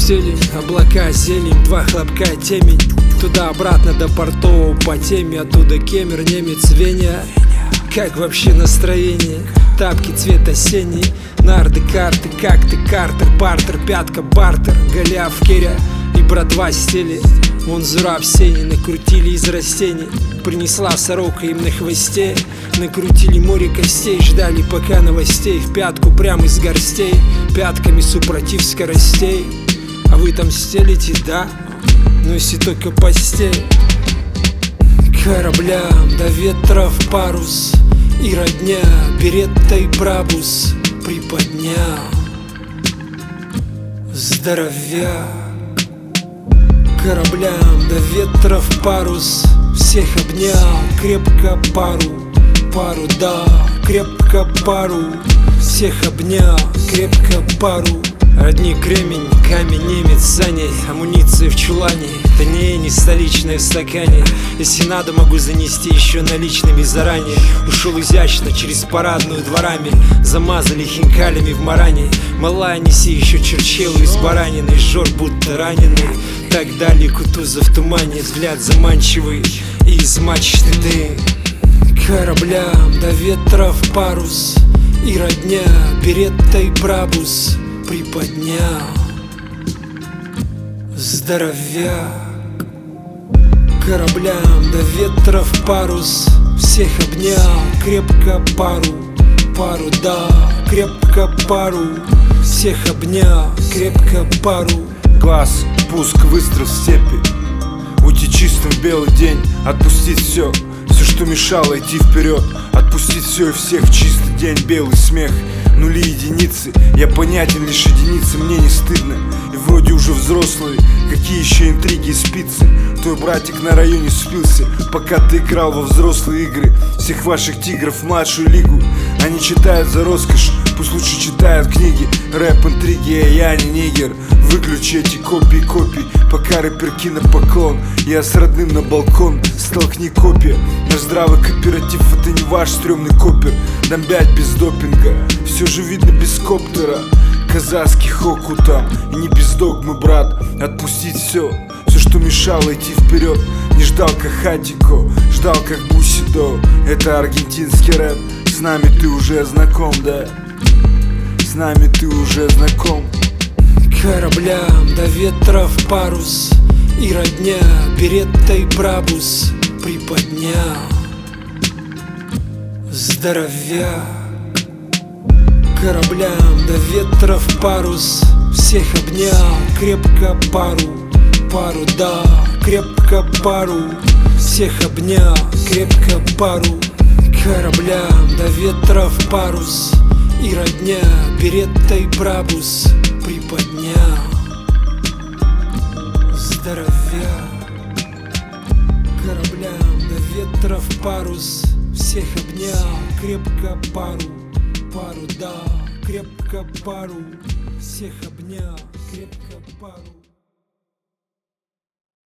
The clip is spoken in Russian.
стелень, облака, зелень, два хлопка, темень. Туда-обратно до портового по теме, оттуда Кемер, немец, Веня. Как вообще настроение? Тапки цвет осенний, нарды, карты, как ты, Картер, бартер, пятка, бартер, голяв, керя и братва стели. Вон зура в сене, накрутили из растений. Принесла сорока им на хвосте. Накрутили море костей, ждали пока новостей. В пятку прямо из горстей, пятками супротив скоростей. А вы там стелите, да? Но если только постель. Кораблям до ветра в парус, и родня беретта и брабус приподнял. Здоровяк. Кораблям до ветра в парус, всех обнял, крепко пару дал, крепко пару, всех обнял, крепко пару. Родник кремень, камень, немец, саней, амуниция в чулане, тонее не столичная в стакане. Если надо, могу занести еще наличными заранее. Ушел изящно через парадную дворами, замазали хинкалями в маране. Малая, неси еще черчелу из баранины, жор будто раненый. Так далее Кутузов в тумане, взгляд заманчивый и из мачты дым. Кораблям до ветра в парус, и родня беретта и брабус приподнял. Здоровяк. Кораблям до ветра в парус, всех обнял, крепко пару дал, крепко пару, всех обнял, крепко пару. Глаз, пуск, выстрел в степи. Уйти чистым в белый день, отпустить все, что мешало идти вперед. Отпустить все и всех в чистый день, белый смех. Нули, единицы, я понятен лишь единицы, мне не стыдно. И вроде уже взрослые, какие еще интриги и спицы. Твой братик на районе спился, пока ты играл во взрослые игры. Всех ваших тигров в младшую лигу, они читают за роскошь, пусть лучше читают книги. Рэп, интриги, а я не нигер. Выключи эти копии, пока рэперки на поклон. Я с родным на балкон, столкни копия. Наш здравый кооператив, это не ваш стрёмный копер. Домбять без допинга, все же видно без коптера. Казахский хоку там, и не без догмы, брат. Отпустить все, что мешало идти вперед. Не ждал как Хатико, ждал как Бусидо. Это аргентинский рэп, с нами ты уже знаком, да? С нами ты уже знаком. Кораблям до ветра в парус, и родня беретта и брабус приподнял. Здоровяк. Кораблям до ветра в парус, всех обнял, крепко пару дал, крепко пару, всех обнял, крепко пару. Кораблям до ветра в парус, и родня беретта и брабус приподнял. Здоровяк. Кораблям до ветра в парус, всех обнял, крепко пару дал, крепко пару, всех обнял, крепко пару.